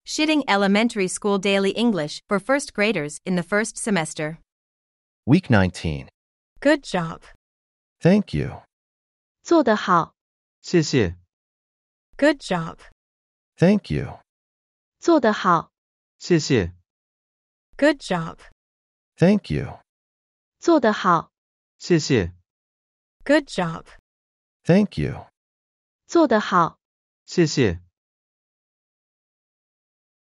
Shitting Elementary School Daily English for first graders in the first semester. Week 19. Good job. Thank you. 做得好， 谢谢， Good job. Thank you. 做得好， 谢谢， Good job. Thank you. 做得好， 谢谢， Good job. Thank you. 做得好。 谢谢。